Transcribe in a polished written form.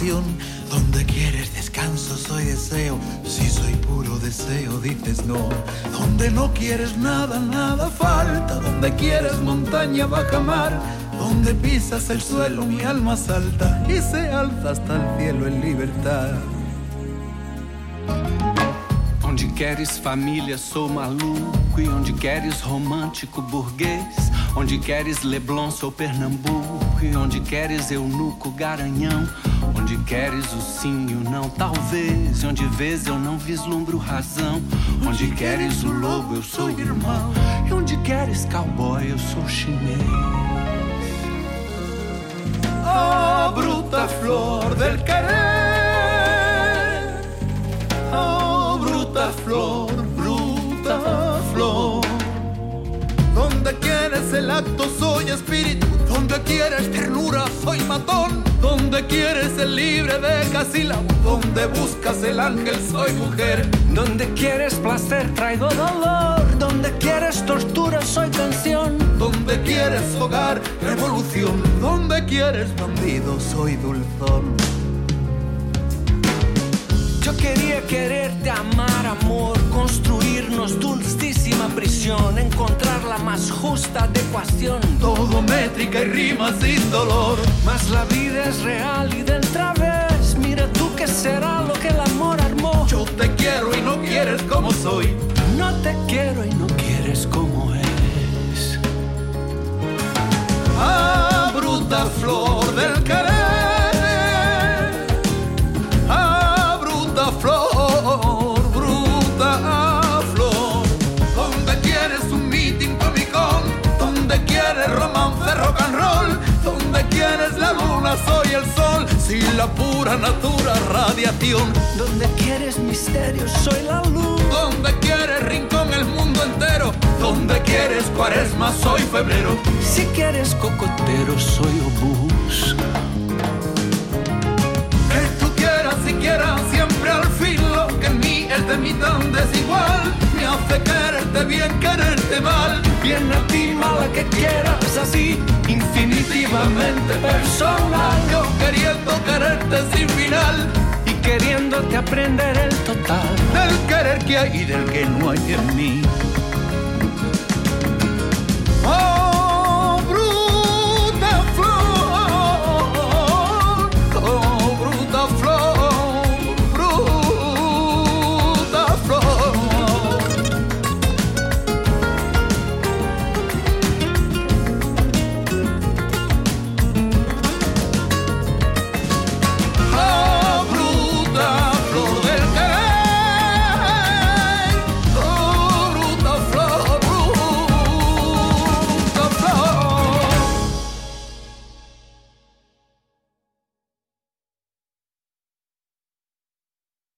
radiación. Donde quieres descanso soy deseo, si soy puro deseo dices no. Donde no quieres nada, nada falta. Donde quieres montaña, baja mar. Donde pisas el suelo mi alma salta y se alza hasta el cielo en libertad. Onde queres família, sou maluco. E onde queres romântico burguês. Onde queres Leblon, sou Pernambuco. E onde queres eunuco, garanhão. Onde queres o sim e o não, talvez. E onde vês eu não vislumbro razão. Onde queres o lobo, eu sou irmão. E onde queres cowboy, eu sou chinês. Oh, bruta flor del querer. Oh, bruta flor, bruta flor. Donde quieres el acto soy espíritu. Donde quieres ternura soy matón. Donde quieres el libre de casílabo. Donde buscas el ángel soy mujer. Donde quieres placer traigo dolor. Donde quieres tortura soy canción. Donde quieres hogar, revolución. Donde quieres bandido soy dulzón. Yo quería quererte, amar, amor, construirnos dulcísima prisión, encontrar la más justa adecuación. Todo métrica y rima sin dolor. Mas la vida es real y del través. Mira tú qué será lo que el amor armó. Yo te quiero y no quieres como soy. No te quiero y no quieres como es. Ah, bruta flor del querer. Flor, bruta flor. Donde quieres un meeting comicón. Donde quieres romance, rock and roll. Donde quieres la luna, soy el sol. Si la pura natura radiación. Donde quieres misterio, soy la luz. Donde quieres rincón, el mundo entero. Donde quieres cuaresma, soy febrero. Si quieres cocotero, soy obús. Que tú quieras, siquiera, siempre al fin. Lo que en mí es de mí tan desigual. Me hace quererte bien, quererte mal. Bien a ti, mala que quieras así. Infinitivamente personal. Yo queriendo quererte sin final. Y queriéndote aprender el total. Del querer que hay y del que no hay en mí. Oh,